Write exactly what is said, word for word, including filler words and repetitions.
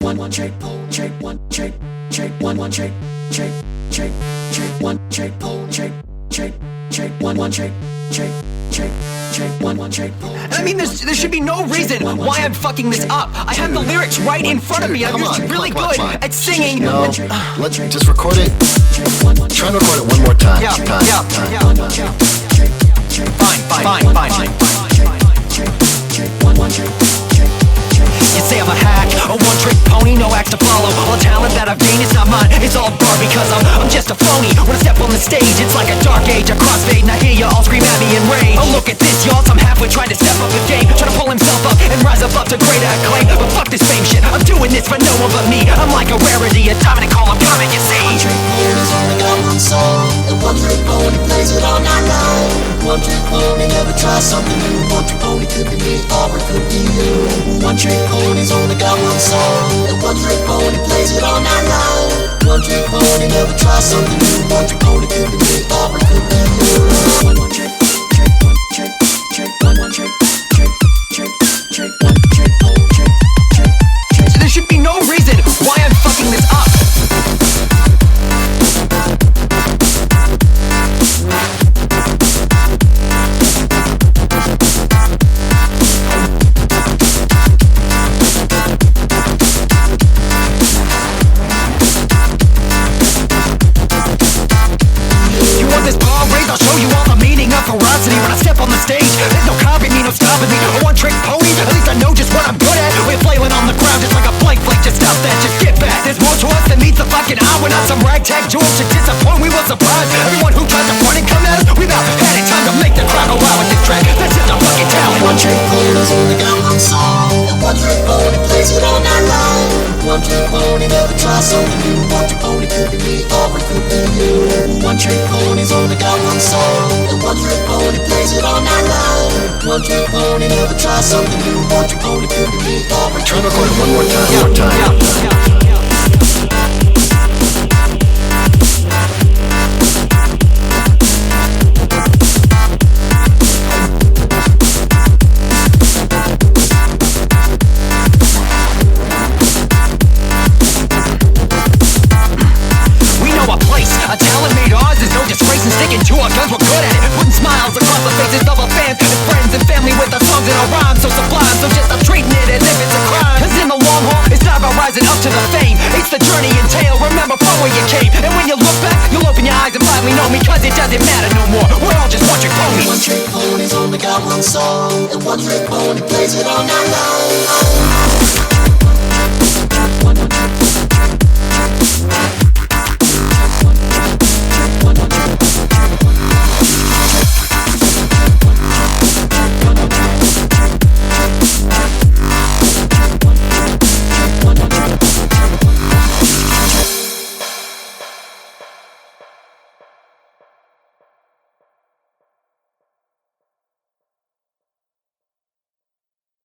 one one trick pony, trick one trick, trick one one trick, trick, trick, trick one trick pony, trick, trick, trick one one trick, trick, trick, trick one one trick pony. I mean, there's, there should be no reason why I'm fucking this up. I have the lyrics right in front of me. I'm just really good at singing. No, let's just record it. Try and record it one more time. Yeah, time, yeah, time. yeah. Fine, fine, fine, fine. You say I'm a hack, a one-trick pony, no act to follow. All the talent that I've gained is not mine, it's all bar because I'm, I'm just a phony. When I step on the stage, it's like a dark age, a crossfade, and I hear you all scream at me in rage. Oh, look at this, y'all, I'm halfway trying to step up the game, trying to pull himself up and rise above to greater acclaim. But fuck this fame shit, I'm doing this for no one but me. I'm like a rarity, a diamond call, I'm coming, you see. One trick pony's only got one song, and one trick pony plays it all night long. One trick pony never tries something new. One trick pony could be me or it could be you. One trick pony's only got one song, and one trick pony plays it all night long. One trick pony never tries something new. One trick pony could be me or it could be you. One one trick, trick one trick, trick one one trick, trick, trick, trick one trick pony, trick, trick, trick. There should be no reason why I'm fucking this up. I'll show you all the meaning of ferocity when I step on the stage. There's no copying me, no stopping me. A one-trick pony, at least I know just what I'm good at. We're flailing on the ground just like a blank flake. Just stop that, just get back. There's more to us than meets the fucking eye. We're not some ragtag jewels to disappoint. We will surprise everyone who tries to point and come at us. We've about had it, time to make the crowd go wild with this track. That's just a fucking talent. One trick pony's only got one song, and one trick pony plays it all night long. One trick pony never tries something new. One trick pony could be me or it could be you. One trick pony's only got one song, and one trick pony plays it all night long. One trick pony never tries something new. One trick pony could be me or it Try could and be record it one more time. Yeah, One more time. yeah, yeah, yeah. A talent made ours is no disgrace, and sticking to our guns, we're good at it. Putting smiles across the faces of our fans and friends and family with our songs and our rhymes so sublime. So just stop treating it as if it's a crime. Cause in the long haul, it's not about rising up to the fame. It's the journey entailed, remember from where you came. And when you look back, you'll open your eyes and finally know me. Cause it doesn't matter no more, we're all just one trick ponies. One trick pony's only got one song, and one trick pony plays it all night long.